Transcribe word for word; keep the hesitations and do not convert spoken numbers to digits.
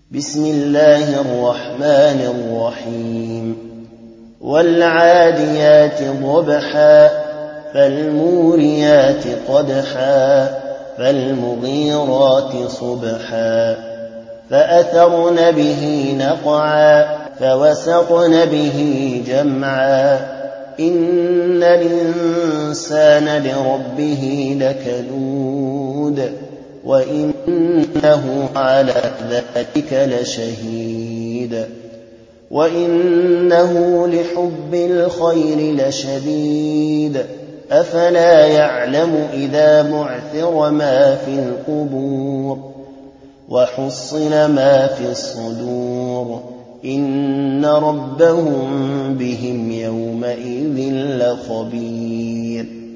بسم الله الرحمن الرحيم والعاديات ضبحا فالموريات قدحا فالمغيرات صبحا فأثرن به نقعا فوسطن به جمعا إن الإنسان لربه لكنود وإنه على ذلك لشهيد وإنه لحب الخير لشديد أفلا يعلم إذا بعثر ما في القبور وحصل ما في الصدور إن ربهم بهم يومئذ لخبير